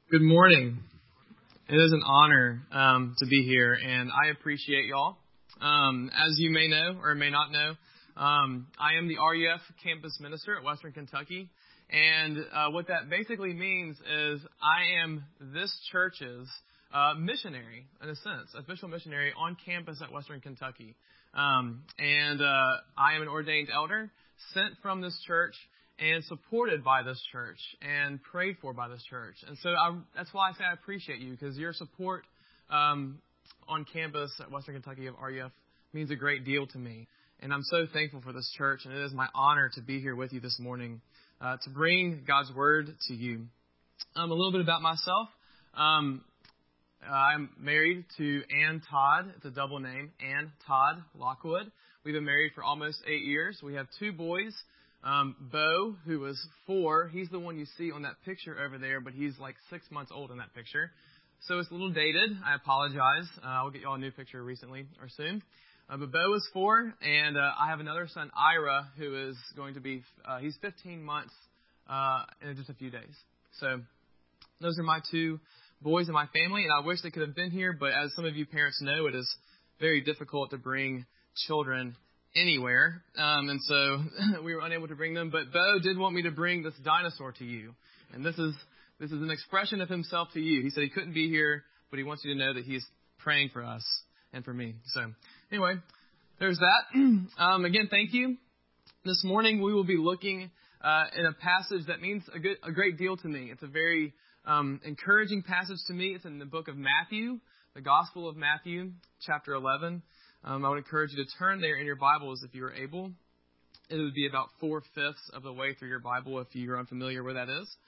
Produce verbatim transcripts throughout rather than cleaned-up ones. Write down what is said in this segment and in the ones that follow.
Good morning. It is an honor um, to be here, and I appreciate y'all. Um, as you may know or may not know, um, I am the R U F campus minister at Western Kentucky, and uh, what that basically means is I am this church's uh, missionary, in a sense, official missionary on campus at Western Kentucky. Um, and uh, I am an ordained elder sent from this church and supported by this church and prayed for by this church. And so I, that's why I say I appreciate you, because your support um, on campus at Western Kentucky of R U F means a great deal to me. And I'm so thankful for this church, and it is my honor to be here with you this morning uh, to bring God's Word to you. Um, a little bit about myself. Um, I'm married to Ann Todd. It's a double name, Ann Todd Lockwood. We've been married for almost eight years. We have two boys. Um, Bo, who was four, he's the one you see on that picture over there, but he's like six months old in that picture. So it's a little dated. I apologize. Uh, I'll get y'all a new picture recently or soon. Uh, but Bo is four, and uh, I have another son, Ira, who is going to be, uh, he's fifteen months uh, in just a few days. So those are my two boys in my family, and I wish they could have been here, but as some of you parents know, it is very difficult to bring children anywhere, um, and so we were unable to bring them. But Bo did want me to bring this dinosaur to you, and this is this is an expression of himself to you. He said he couldn't be here, but he wants you to know that he's praying for us and for me. So anyway, there's that. Um, again, thank you. This morning we will be looking uh, in a passage that means a, good, a great deal to me. It's a very um, encouraging passage to me. It's in the book of Matthew, the Gospel of Matthew, chapter eleven. Um, I would encourage you to turn there in your Bibles if you are able. It would be about four-fifths of the way through your Bible if you're unfamiliar where that is.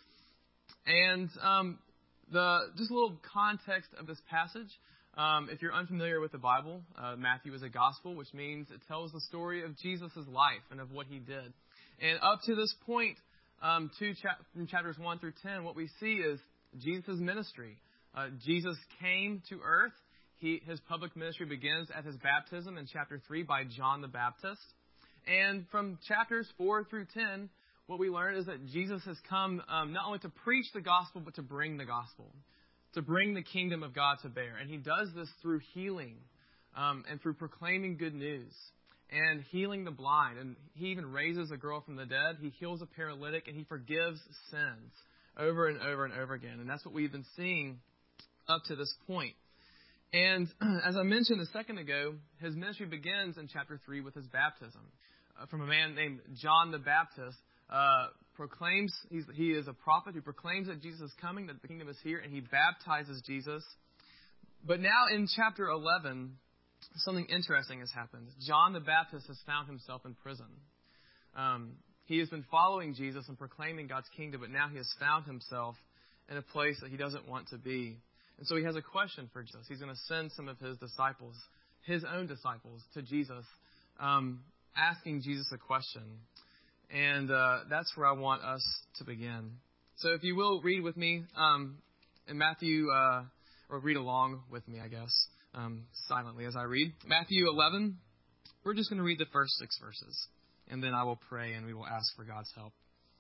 And um, the just a little context of this passage. Um, if you're unfamiliar with the Bible, uh, Matthew is a gospel, which means it tells the story of Jesus' life and of what he did. And up to this point, um, two cha- from chapters one through ten, what we see is Jesus' ministry. Uh, Jesus came to earth. He, his public ministry begins at his baptism in chapter three by John the Baptist. And from chapters four through ten, what we learn is that Jesus has come um, not only to preach the gospel, but to bring the gospel, to bring the kingdom of God to bear. And he does this through healing um, and through proclaiming good news and healing the blind. And he even raises a girl from the dead. He heals a paralytic, and he forgives sins over and over and over again. And that's what we've been seeing up to this point. And as I mentioned a second ago, his ministry begins in chapter three with his baptism uh, from a man named John the Baptist. Uh, proclaims he's, he is a prophet who proclaims that Jesus is coming, that the kingdom is here, and he baptizes Jesus. But now in chapter eleven, something interesting has happened. John the Baptist has found himself in prison. Um, he has been following Jesus and proclaiming God's kingdom, but now he has found himself in a place that he doesn't want to be. And so he has a question for Jesus. He's going to send some of his disciples, his own disciples, to Jesus, um, asking Jesus a question. And uh, that's where I want us to begin. So if you will, read with me um, in Matthew, uh, or read along with me, I guess, um, silently as I read. Matthew eleven, we're just going to read the first six verses. And then I will pray and we will ask for God's help.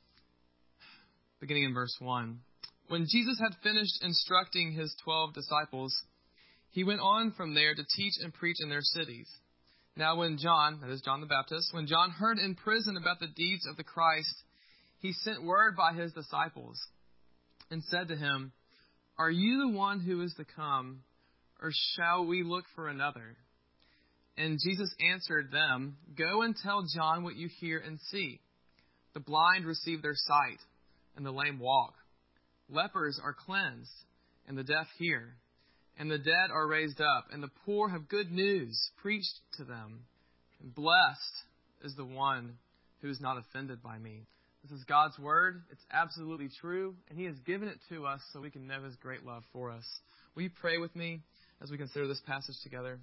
Beginning in verse one. When Jesus had finished instructing his twelve disciples, he went on from there to teach and preach in their cities. Now when John, that is John the Baptist, when John heard in prison about the deeds of the Christ, he sent word by his disciples and said to him, "Are you the one who is to come, or shall we look for another?" And Jesus answered them, "Go and tell John what you hear and see. The blind receive their sight, and the lame walk. Lepers are cleansed, and the deaf hear, and the dead are raised up, and the poor have good news preached to them. And blessed is the one who is not offended by me." This is God's word. It's absolutely true, and he has given it to us so we can know his great love for us. Will you pray with me as we consider this passage together?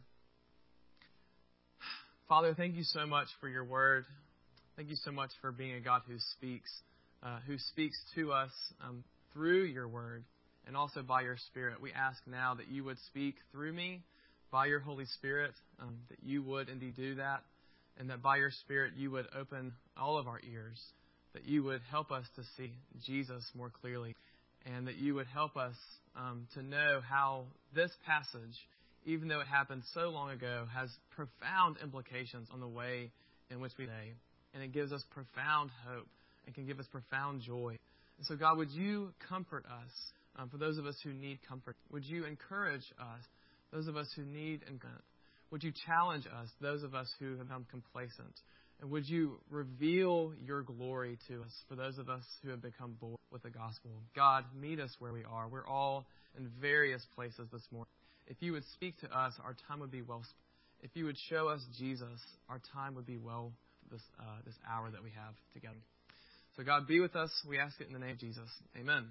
Father, thank you so much for your word. Thank you so much for being a God who speaks, uh, who speaks to us um, through your word and also by your Spirit. We ask now that you would speak through me by your Holy Spirit, um, that you would indeed do that, and that by your Spirit you would open all of our ears, that you would help us to see Jesus more clearly, and that you would help us um, to know how this passage, even though it happened so long ago, has profound implications on the way in which we live. And it gives us profound hope and can give us profound joy. And so, God, would you comfort us um, for those of us who need comfort? Would you encourage us, those of us who need encouragement? Would you challenge us, those of us who have become complacent? And would you reveal your glory to us for those of us who have become bored with the gospel? God, meet us where we are. We're all in various places this morning. If you would speak to us, our time would be well spent. If you would show us Jesus, our time would be well this uh, this hour that we have together. So God, be with us. We ask it in the name of Jesus. Amen.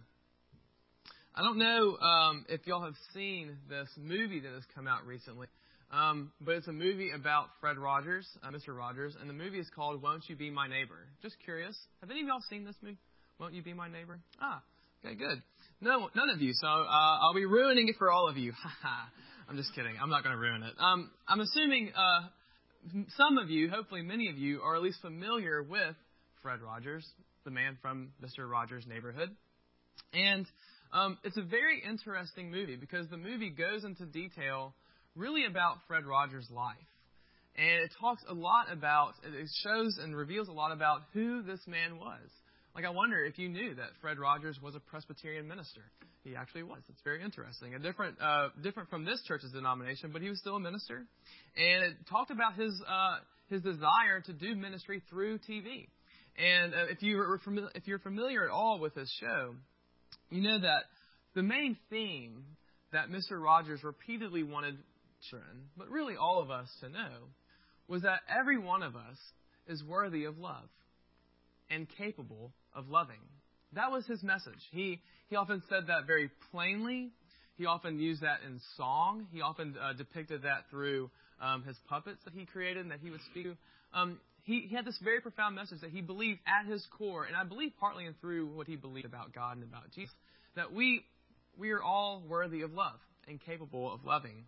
I don't know um, if y'all have seen this movie that has come out recently, um, but it's a movie about Fred Rogers, uh, Mister Rogers, and the movie is called Won't You Be My Neighbor? Just curious. Have any of y'all seen this movie? Won't You Be My Neighbor? Ah, okay, good. No, none of you, so uh, I'll be ruining it for all of you. I'm just kidding. I'm not going to ruin it. Um, I'm assuming uh, some of you, hopefully many of you, are at least familiar with Fred Rogers, the man from Mister Rogers' Neighborhood. And um, it's a very interesting movie because the movie goes into detail really about Fred Rogers' life. And it talks a lot about, it shows and reveals a lot about who this man was. Like, I wonder if you knew that Fred Rogers was a Presbyterian minister. He actually was. It's very interesting. A different, uh, different from this church's denomination, but he was still a minister. And it talked about his uh, his desire to do ministry through T V. And uh, if you were familiar, if you're familiar at all with this show, you know that the main theme that Mister Rogers repeatedly wanted children, but really all of us to know, was that every one of us is worthy of love and capable of loving. That was his message. He he often said that very plainly. He often used that in song. He often uh, depicted that through um, his puppets that he created and that he would speak to. Um, he, he had this very profound message that he believed at his core, and I believe partly and through what he believed about God and about Jesus, that we we are all worthy of love and capable of loving.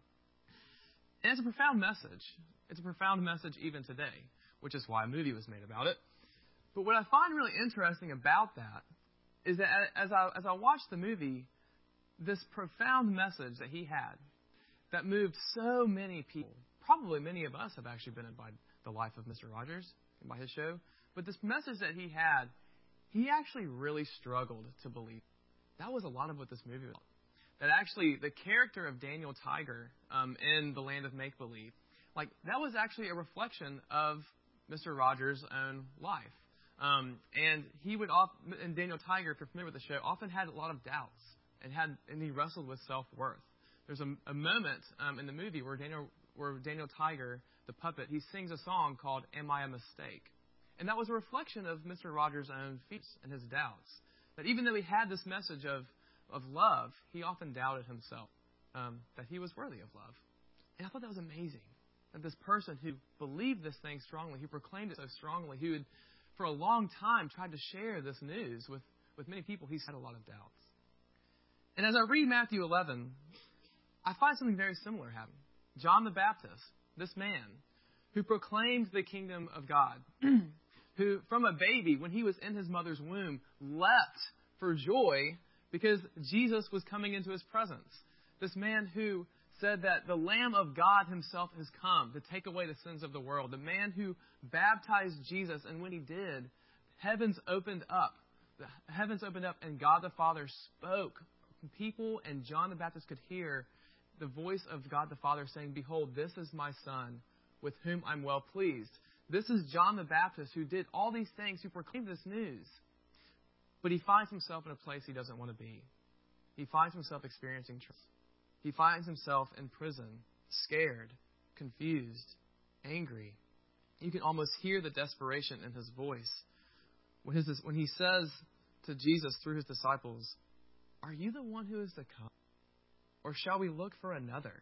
And it's a profound message. It's a profound message even today, which is why a movie was made about it. But what I find really interesting about that is that as I as I watched the movie, this profound message that he had that moved so many people, probably many of us have actually been by the life of Mister Rogers and by his show, but this message that he had, he actually really struggled to believe. That was a lot of what this movie was about. That actually the character of Daniel Tiger um, in The Land of Make-Believe, like that was actually a reflection of Mister Rogers' own life. Um, and he would often, and Daniel Tiger, if you're familiar with the show, often had a lot of doubts and had, and he wrestled with self-worth. There's a, a moment um, in the movie where Daniel, where Daniel Tiger, the puppet, he sings a song called "Am I a Mistake?" And that was a reflection of Mister Rogers' own fears and his doubts. That even though he had this message of of love, he often doubted himself um, that he was worthy of love. And I thought that was amazing. That this person who believed this thing strongly, who proclaimed it so strongly, who had for a long time tried to share this news with, with many people, he's had a lot of doubts. And as I read Matthew eleven, I find something very similar happening. John the Baptist, this man who proclaimed the kingdom of God, who from a baby, when he was in his mother's womb, leapt for joy because Jesus was coming into his presence. This man who said that the Lamb of God himself has come to take away the sins of the world. The man who baptized Jesus, and when he did, heavens opened up. The heavens opened up, and God the Father spoke. People and John the Baptist could hear the voice of God the Father saying, "Behold, this is my Son, with whom I'm well pleased." This is John the Baptist who did all these things, who proclaimed this news. But he finds himself in a place he doesn't want to be. He finds himself experiencing trials. He finds himself in prison, scared, confused, angry. You can almost hear the desperation in his voice when, his, when he says to Jesus through his disciples, "Are you the one who is to come? Or shall we look for another?"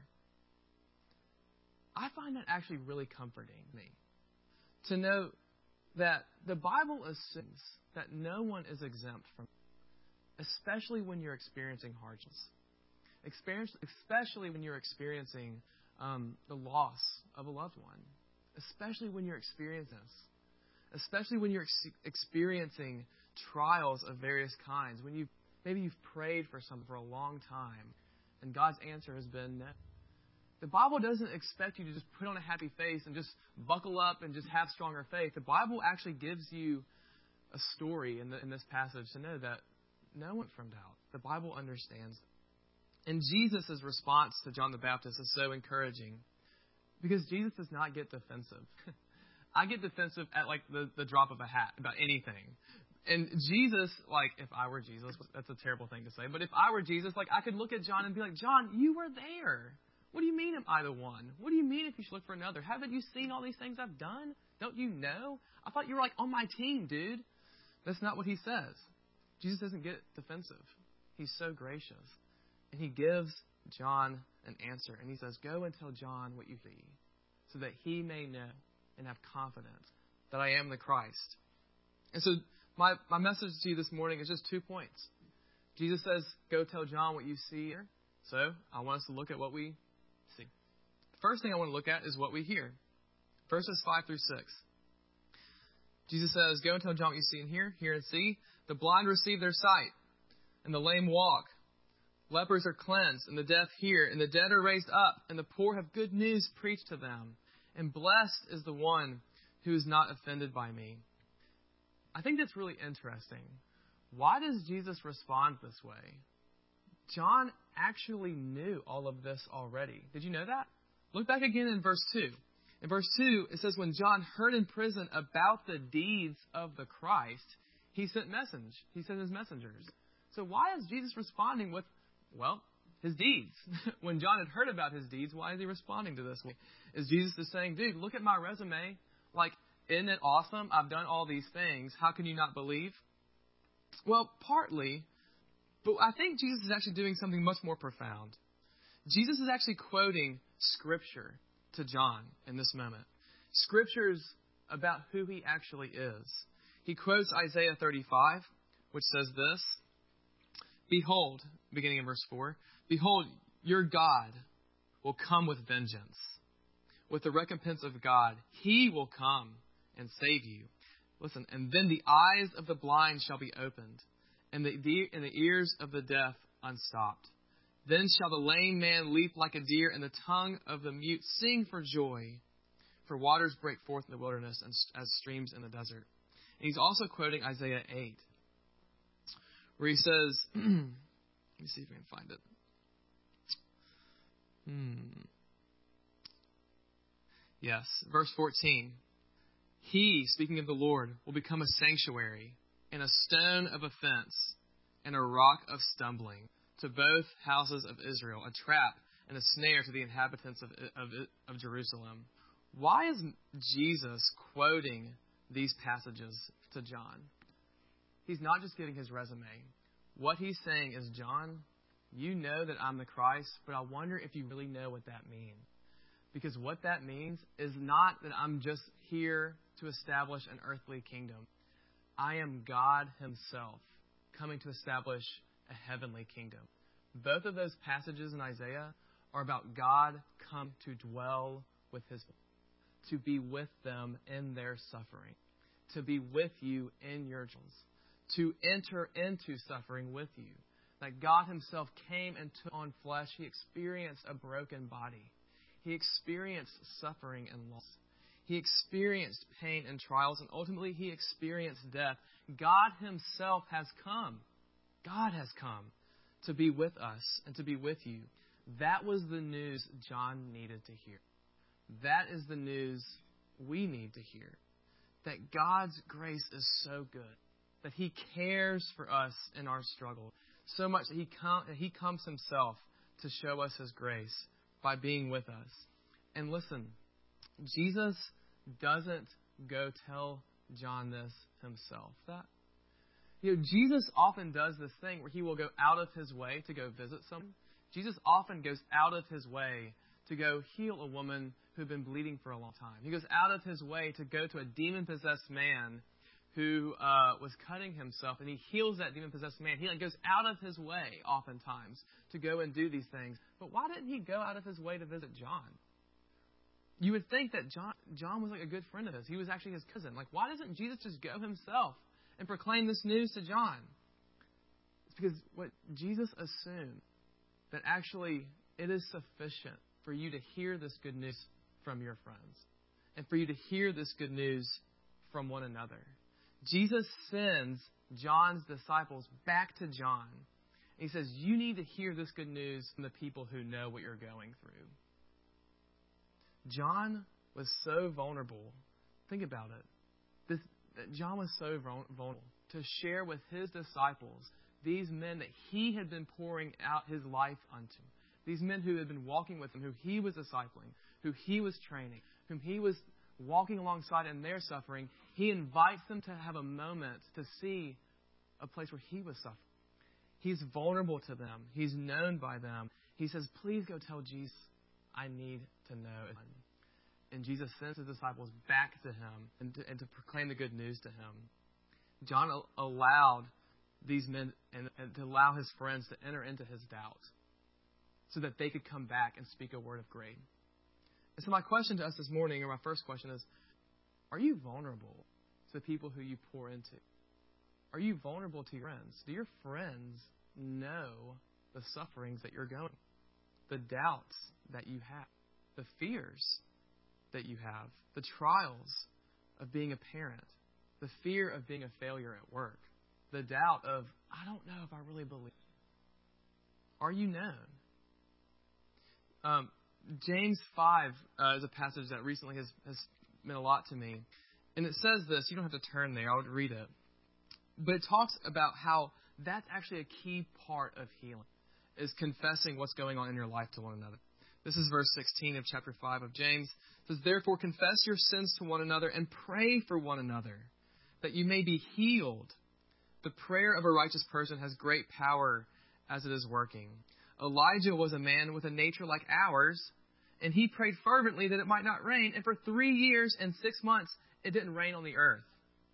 I find that actually really comforting me to know that the Bible assumes that no one is exempt from, especially when you're experiencing hardships. Especially when you're experiencing um, the loss of a loved one. Especially when you're experiencing this. Especially when you're ex- experiencing trials of various kinds. When you Maybe you've prayed for something for a long time, and God's answer has been no. The Bible doesn't expect you to just put on a happy face and just buckle up and just have stronger faith. The Bible actually gives you a story in, the, in this passage to know that no one from doubt. The Bible understands. And Jesus' response to John the Baptist is so encouraging because Jesus does not get defensive. I get defensive at like the, the drop of a hat about anything. And Jesus, like, if I were Jesus, that's a terrible thing to say, but if I were Jesus, like, I could look at John and be like, John, you were there. What do you mean am I the one? What do you mean if you should look for another? Haven't you seen all these things I've done? Don't you know? I thought you were like on my team, dude. That's not what he says. Jesus doesn't get defensive. He's so gracious. And he gives John an answer. And he says, go and tell John what you see so that he may know and have confidence that I am the Christ. And so my, my message to you this morning is just two points. Jesus says, go tell John what you see here. So I want us to look at what we see. The first thing I want to look at is what we hear. Verses five through six. Jesus says, go and tell John what you see and hear, hear and see. The blind receive their sight, and the lame walk. Lepers are cleansed, and the deaf hear, and the dead are raised up, and the poor have good news preached to them. And blessed is the one who is not offended by me. I think that's really interesting. Why does Jesus respond this way? John actually knew all of this already. Did you know that? Look back again in verse two. In verse two, it says, when John heard in prison about the deeds of the Christ, he sent message. He sent his messengers. So why is Jesus responding with, well, his deeds? When John had heard about his deeds, why is he responding to this? Is Jesus just saying, dude, look at my resume. Like, isn't it awesome? I've done all these things. How can you not believe? Well, partly, but I think Jesus is actually doing something much more profound. Jesus is actually quoting Scripture to John in this moment. Scripture's about who he actually is. He quotes Isaiah thirty-five, which says this, behold, beginning in verse four, behold, your God will come with vengeance. With the recompense of God, he will come and save you. Listen, and then the eyes of the blind shall be opened, and the, the, and the ears of the deaf unstopped. Then shall the lame man leap like a deer, and the tongue of the mute sing for joy. For waters break forth in the wilderness and as streams in the desert. And he's also quoting Isaiah eight, where he says, let me see if I can find it. Hmm. Yes, verse fourteen. He, speaking of the Lord, will become a sanctuary and a stone of offense and a rock of stumbling to both houses of Israel, a trap and a snare to the inhabitants of, of, of Jerusalem. Why is Jesus quoting these passages to John? He's not just giving his resume. What he's saying is, John, you know that I'm the Christ, but I wonder if you really know what that means. Because what that means is not that I'm just here to establish an earthly kingdom. I am God himself coming to establish a heavenly kingdom. Both of those passages in Isaiah are about God come to dwell with his people, to be with them in their suffering, to be with you in your troubles, to enter into suffering with you. That God himself came and took on flesh. He experienced a broken body. He experienced suffering and loss. He experienced pain and trials, and ultimately he experienced death. God himself has come. God has come to be with us and to be with you. That was the news John needed to hear. That is the news we need to hear. That God's grace is so good. That he cares for us in our struggle. So much that he, com- that he comes himself to show us his grace by being with us. And listen, Jesus doesn't go tell John this himself. That You know, Jesus often does this thing where he will go out of his way to go visit someone. Jesus often goes out of his way to go heal a woman who had been bleeding for a long time. He goes out of his way to go to a demon-possessed man who uh, was cutting himself, and he heals that demon-possessed man. He like, goes out of his way oftentimes to go and do these things. But why didn't he go out of his way to visit John? You would think that John, John was like a good friend of his. He was actually his cousin. Like, why doesn't Jesus just go himself and proclaim this news to John? It's Because what Jesus assumed, that actually it is sufficient for you to hear this good news from your friends and for you to hear this good news from one another. Jesus sends John's disciples back to John. He says, you need to hear this good news from the people who know what you're going through. John was so vulnerable. Think about it. This, John was so vulnerable to share with his disciples, these men that he had been pouring out his life unto. These men who had been walking with him, who he was discipling, who he was training, whom he was walking alongside in their suffering. He invites them to have a moment to see a place where he was suffering. He's vulnerable to them. He's known by them. He says, please go tell Jesus, I need to know. And Jesus sends his disciples back to him and to, and to proclaim the good news to him. John allowed these men and, and to allow his friends to enter into his doubt so that they could come back and speak a word of grace. And so my question to us this morning, or my first question is, are you vulnerable to the people who you pour into? Are you vulnerable to your friends? Do your friends know the sufferings that you're going, the doubts that you have, the fears that you have, the trials of being a parent, the fear of being a failure at work, the doubt of, I don't know if I really believe. Are you known? Um, James five uh, is a passage that recently has, has meant a lot to me. And it says this. You don't have to turn there. I would read it. But it talks about how that's actually a key part of healing, is confessing what's going on in your life to one another. This is verse sixteen of chapter five of James. It says, therefore confess your sins to one another and pray for one another, that you may be healed. The prayer of a righteous person has great power as it is working. Elijah was a man with a nature like ours, and he prayed fervently that it might not rain, and for three years and six months it didn't rain on the earth.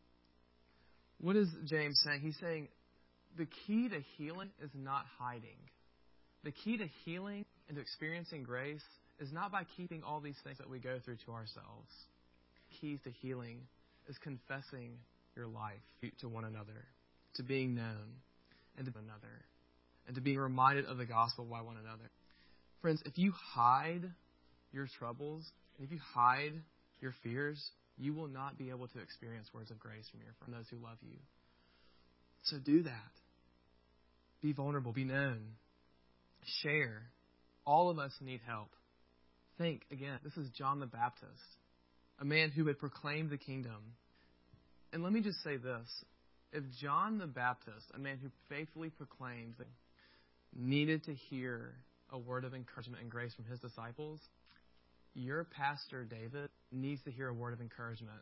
What is James saying? He's saying the key to healing is not hiding. The key to healing and to experiencing grace is not by keeping all these things that we go through to ourselves. Keys to healing is confessing your life to one another, to being known, and to one another, and to being reminded of the gospel by one another. Friends, if you hide your troubles, if you hide your fears, you will not be able to experience words of grace from your from those who love you. So do that. Be vulnerable. Be known. Share. All of us need help. Think, again, this is John the Baptist, a man who had proclaimed the kingdom. And let me just say this. If John the Baptist, a man who faithfully proclaimed, needed to hear a word of encouragement and grace from his disciples, your pastor, David, needs to hear a word of encouragement.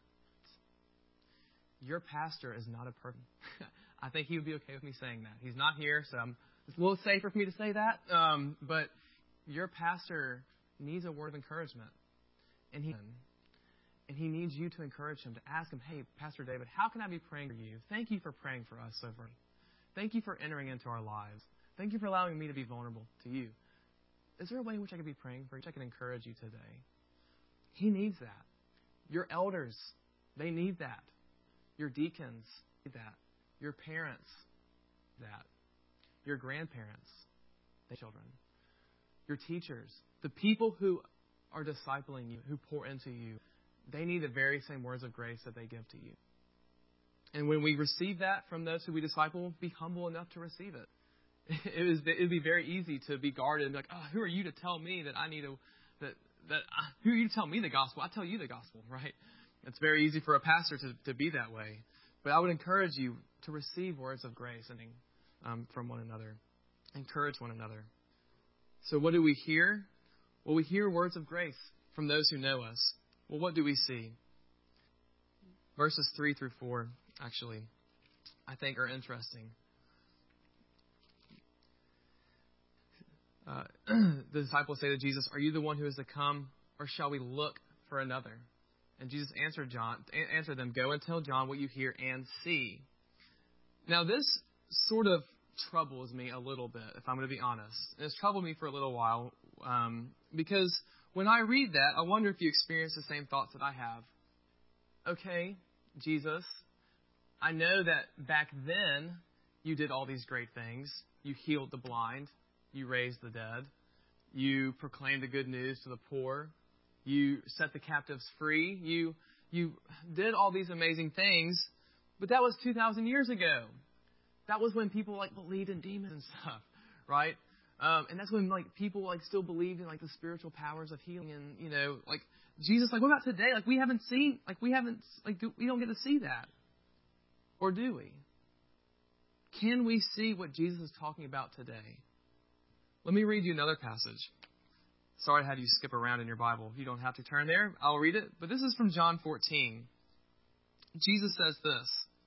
Your pastor is not a person. I think he would be okay with me saying that. He's not here, so I'm, it's a little safer for me to say that. Um, but your pastor needs a word of encouragement. And he, and he needs you to encourage him, to ask him, hey, Pastor David, how can I be praying for you? Thank you for praying for us so far. Thank you for entering into our lives. Thank you for allowing me to be vulnerable to you. Is there a way in which I can be praying for you? I can encourage you today. He needs that. Your elders, they need that. Your deacons need that. Your parents, that. Your grandparents, the children. Your teachers, the people who are discipling you, who pour into you, they need the very same words of grace that they give to you. And when we receive that from those who we disciple, be humble enough to receive it. It was. It would be very easy to be guarded and be like, oh, who are you to tell me that I need to, that that I, who are you to tell me the gospel? I tell you the gospel, right? It's very easy for a pastor to, to be that way. But I would encourage you to receive words of grace and um, from one another, encourage one another. So what do we hear? Well, we hear words of grace from those who know us. Well, what do we see? Verses three through four, actually, I think are interesting. Uh, the disciples say to Jesus, are you the one who is to come, or shall we look for another? And Jesus answered John, answered them, go and tell John what you hear and see. Now, this sort of troubles me a little bit, if I'm going to be honest. And it's troubled me for a little while, um, because when I read that, I wonder if you experience the same thoughts that I have. Okay, Jesus, I know that back then you did all these great things. You healed the blind. You raised the dead. You proclaimed the good news to the poor. You set the captives free. You you did all these amazing things. But that was two thousand years ago. That was when people like believed in demons and stuff, right? Um, and that's when like people like still believed in like the spiritual powers of healing and, you know, like Jesus, like what about today? Like we haven't seen, like we haven't, like we don't get to see that. Or do we? Can we see what Jesus is talking about today? Let me read you another passage. Sorry I had you skip around in your Bible. You don't have to turn there. I'll read it. But this is from John fourteen. Jesus says this,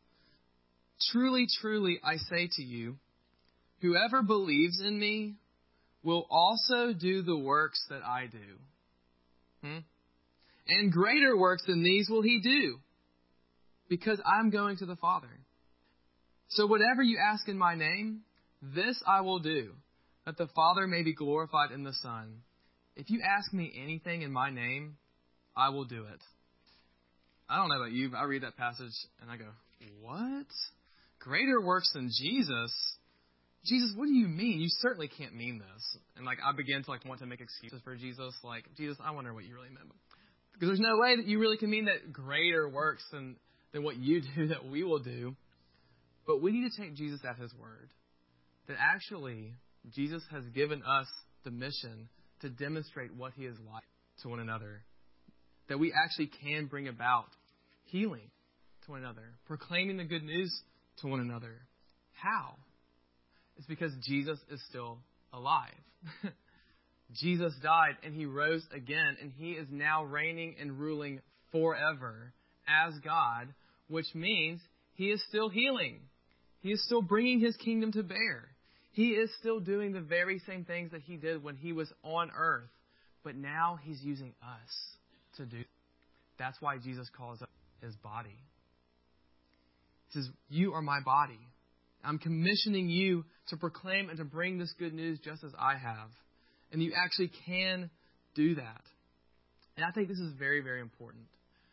"Truly, truly, I say to you, whoever believes in me will also do the works that I do. Hmm? And greater works than these will he do, because I'm going to the Father. So whatever you ask in my name, this I will do, that the Father may be glorified in the Son. If you ask me anything in my name, I will do it." I don't know about you, but I read that passage and I go, what? Greater works than Jesus? Jesus, what do you mean? You certainly can't mean this. And like I begin to like want to make excuses for Jesus. Like, Jesus, I wonder what you really meant. Because there's no way that you really can mean that greater works than, than what you do that we will do. But we need to take Jesus at his word. That actually, Jesus has given us the mission to demonstrate what he is like to one another. That we actually can bring about healing to one another. Proclaiming the good news to one another. How? It's because Jesus is still alive. Jesus died and he rose again. And he is now reigning and ruling forever as God. Which means he is still healing. He is still bringing his kingdom to bear. He is still doing the very same things that he did when he was on earth. But now he's using us to do. That's why Jesus calls us his body. He says, "You are my body. I'm commissioning you to proclaim and to bring this good news just as I have." And you actually can do that. And I think this is very, very important.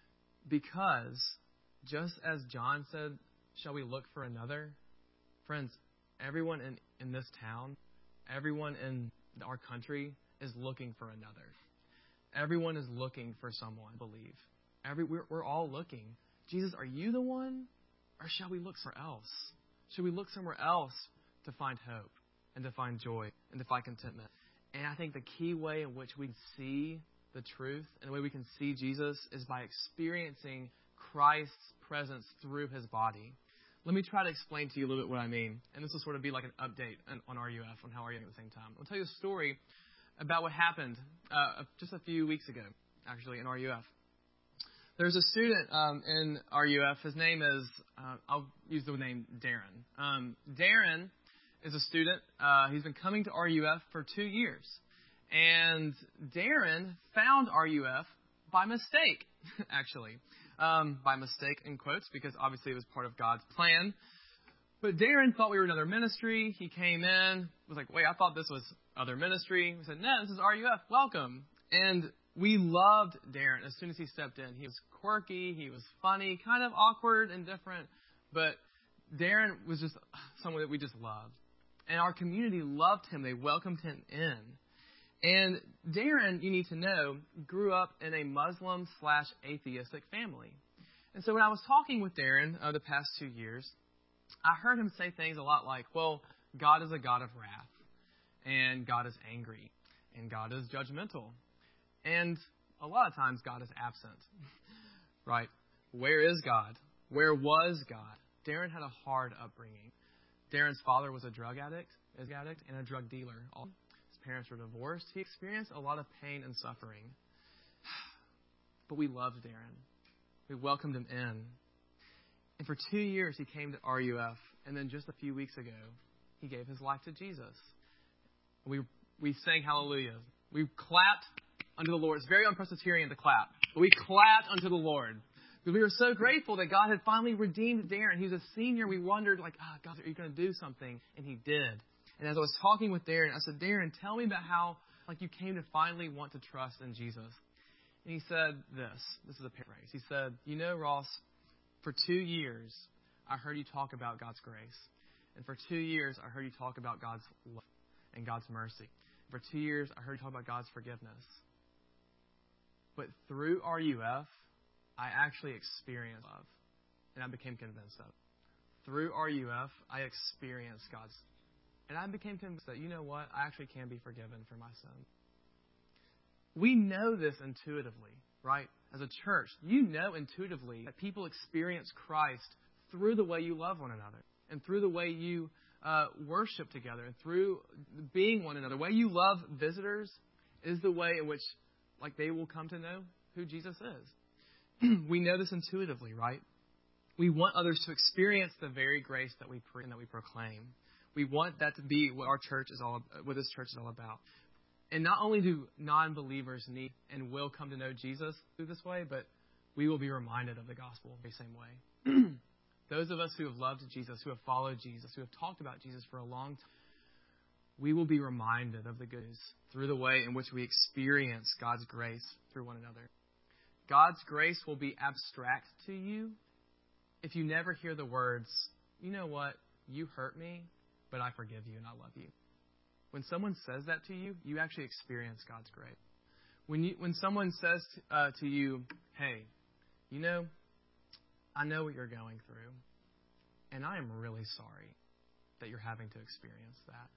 Because just as John said, shall we look for another? Friends, everyone in, in this town, everyone in our country is looking for another. Everyone is looking for someone to believe. Every, we're, we're all looking. Jesus, are you the one? Or shall we look somewhere else? Should we look somewhere else to find hope and to find joy and to find contentment? And I think the key way in which we see the truth and the way we can see Jesus is by experiencing Christ's presence through his body. Let me try to explain to you a little bit what I mean. And this will sort of be like an update on R U F, on how R U F at the same time. I'll tell you a story about what happened uh, just a few weeks ago, actually, in R U F. There's a student um, in R U F. His name is, uh, I'll use the name Darren. Um, Darren is a student. Uh, he's been coming to R U F for two years. And Darren found R U F by mistake, actually. Um, by mistake, in quotes, because obviously it was part of God's plan. But Darren thought we were another ministry. He came in, was like, wait, I thought this was other ministry. We said, no, this is R U F. Welcome. And we loved Darren as soon as he stepped in. He was quirky. He was funny, kind of awkward and different. But Darren was just someone that we just loved. And our community loved him. They welcomed him in. And Darren, you need to know, grew up in a Muslim slash atheistic family. And so when I was talking with Darren uh, the past two years, I heard him say things a lot like, well, God is a God of wrath, and God is angry, and God is judgmental. And a lot of times God is absent, right? Where is God? Where was God? Darren had a hard upbringing. Darren's father was a drug addict, addict and a drug dealer. His parents were divorced. He experienced a lot of pain and suffering. But we loved Darren. We welcomed him in. And for two years, he came to R U F. And then just a few weeks ago, he gave his life to Jesus. We we sang hallelujah. We clapped unto the Lord. It's very un-Presbyterian to clap. But we clapped unto the Lord. Because we were so grateful that God had finally redeemed Darren. He was a senior. We wondered, like, ah, oh, God, are you going to do something? And he did. And as I was talking with Darren, I said, Darren, tell me about how like you came to finally want to trust in Jesus. And he said this. This is a paraphrase. He said, you know, Ross, for two years, I heard you talk about God's grace. And for two years, I heard you talk about God's love and God's mercy. For two years, I heard you talk about God's forgiveness. But through R U F, I actually experienced love. And I became convinced of it. Through R U F, I experienced God's. And I became convinced that, you know what? I actually can be forgiven for my sin. We know this intuitively, right? As a church, you know intuitively that people experience Christ through the way you love one another and through the way you uh, worship together and through being one another. The way you love visitors is the way in which, like, they will come to know who Jesus is. We know this intuitively, right? We want others to experience the very grace that we pre- and that we proclaim. We want that to be what our church is all, what this church is all about. And not only do non-believers need and will come to know Jesus through this way, but we will be reminded of the gospel in the same way. Those of us who have loved Jesus, who have followed Jesus, who have talked about Jesus for a long time, we will be reminded of the good news through the way in which we experience God's grace through one another. God's grace will be abstract to you if you never hear the words, you know what, you hurt me, but I forgive you and I love you. When someone says that to you, you actually experience God's grace. When you, when someone says to, uh, to you, hey, you know, I know what you're going through, and I am really sorry that you're having to experience that.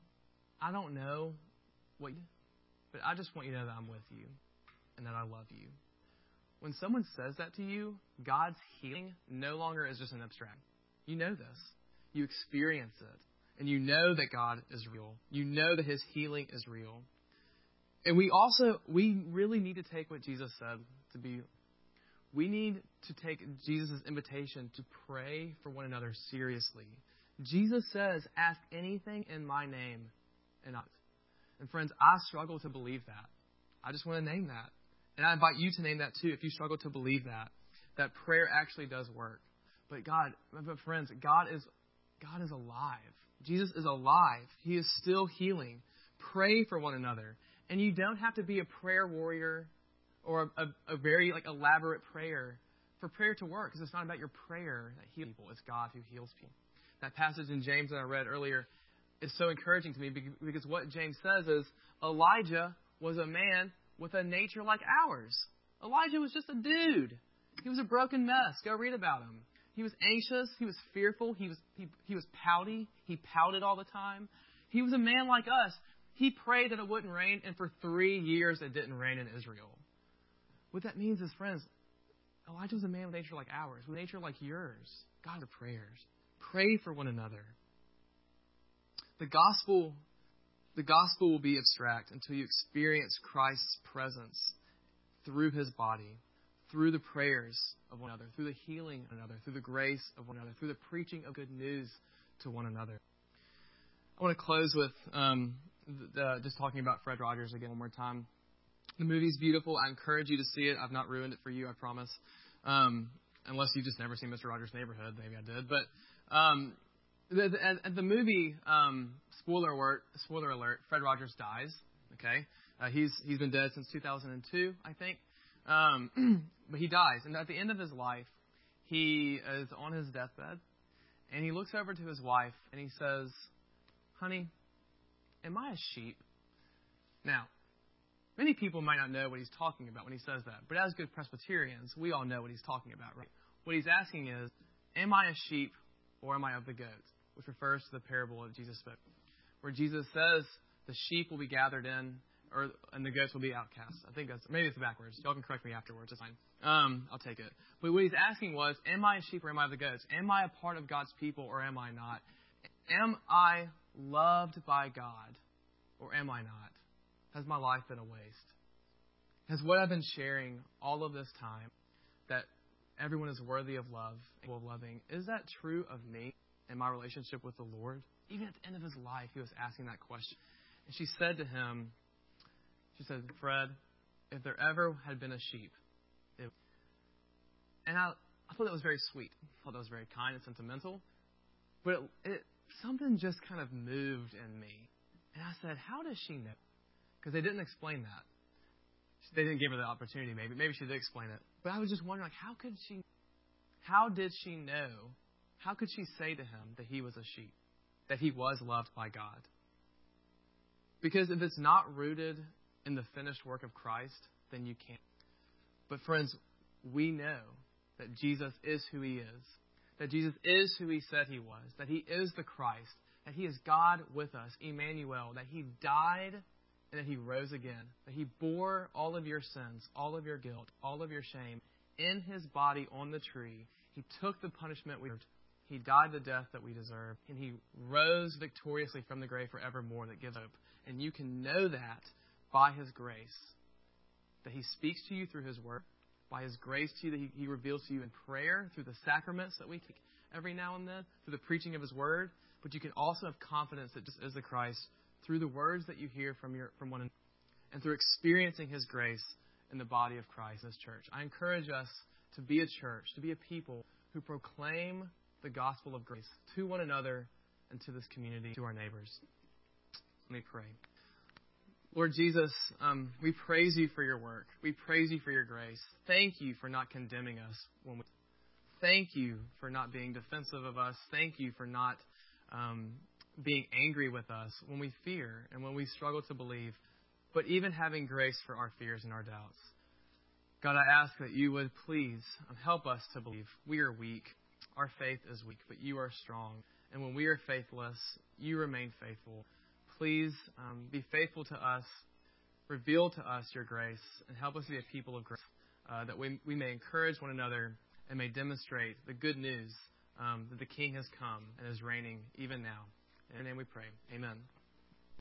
I don't know what, you, but I just want you to know that I'm with you and that I love you. When someone says that to you, God's healing no longer is just an abstract. You know this. You experience it. And you know that God is real. You know that His healing is real. And we also, we really need to take what Jesus said to be, we need to take Jesus' invitation to pray for one another seriously. Jesus says, ask anything in my name and not. And friends, I struggle to believe that. I just want to name that. And I invite you to name that too if you struggle to believe that. That prayer actually does work. But God, but friends, God is God is alive. Jesus is alive. He is still healing. Pray for one another. And you don't have to be a prayer warrior or a, a, a very like elaborate prayer for prayer to work, because it's not about your prayer that heals people. It's God who heals people. That passage in James that I read earlier is so encouraging to me because what James says is Elijah was a man with a nature like ours. Elijah was just a dude. He was a broken mess. Go read about him. He was anxious. He was fearful. He was he, he was pouty. He pouted all the time. He was a man like us. He prayed that it wouldn't rain, and for three years it didn't rain in Israel. What that means is, friends, Elijah was a man with nature like ours, with nature like yours. God, the prayers. Pray for one another. The gospel, the gospel will be abstract until you experience Christ's presence through His body, through the prayers of one another, through the healing of one another, through the grace of one another, through the preaching of good news to one another. I want to close with um, the, just talking about Fred Rogers again one more time. The movie's beautiful. I encourage you to see it. I've not ruined it for you, I promise. Um, unless you've just never seen Mister Rogers' Neighborhood. Maybe I did. But um, the, the, at the movie, um, spoiler alert, spoiler alert, Fred Rogers dies. Okay, uh, he's he's been dead since two thousand two, I think. Um, but he dies. And at the end of his life, he is on his deathbed. And he looks over to his wife and he says, honey, am I a sheep? Now, many people might not know what he's talking about when he says that. But as good Presbyterians, we all know what he's talking about, right? What he's asking is, am I a sheep or am I of the goats? Which refers to the parable that Jesus spoke, where Jesus says the sheep will be gathered in, or and the goats will be outcast. I think that's, maybe it's backwards. Y'all can correct me afterwards. It's fine. Um, I'll take it. But what he's asking was, am I a sheep or am I of the goats? Am I a part of God's people or am I not? Am I loved by God or am I not? Has my life been a waste? Has what I've been sharing all of this time, that everyone is worthy of love and of loving, is that true of me and my relationship with the Lord? Even at the end of his life, he was asking that question. And she said to him, she said, Fred, if there ever had been a sheep, it... and I, I thought that was very sweet. I thought that was very kind and sentimental. But it, it, something just kind of moved in me. And I said, how does she know? Because they didn't explain that. They didn't give her the opportunity, maybe. Maybe she did explain it. But I was just wondering, like, how could she, how did she know? How could she say to him that he was a sheep? that he was loved by God. Because if it's not rooted in the finished work of Christ, then you can't. But friends, we know that Jesus is who he is, that Jesus is who he said he was, that he is the Christ, that he is God with us, Emmanuel, that he died and that he rose again, that he bore all of your sins, all of your guilt, all of your shame in his body on the tree. He took the punishment we deserved. He died the death that we deserve, and he rose victoriously from the grave forevermore that gives hope. And you can know that by his grace, that he speaks to you through his word, by his grace to you that he, he reveals to you in prayer, through the sacraments that we take every now and then, through the preaching of his word. But you can also have confidence that just as the Christ, through the words that you hear from your from one another, and through experiencing his grace in the body of Christ, this church. I encourage us to be a church, to be a people who proclaim the gospel of grace to one another and to this community, to our neighbors. Let me pray. Lord Jesus, um, we praise you for your work. We praise you for your grace. Thank you for not condemning us when we. Thank you for not being defensive of us. Thank you for not um, being angry with us when we fear and when we struggle to believe, but even having grace for our fears and our doubts. God, I ask that you would please help us to believe. We are weak. Our faith is weak, but you are strong. And when we are faithless, you remain faithful. Please um, be faithful to us. Reveal to us your grace and help us be a people of grace, uh, that we, we may encourage one another and may demonstrate the good news um, that the King has come and is reigning even now. In your name we pray. Amen.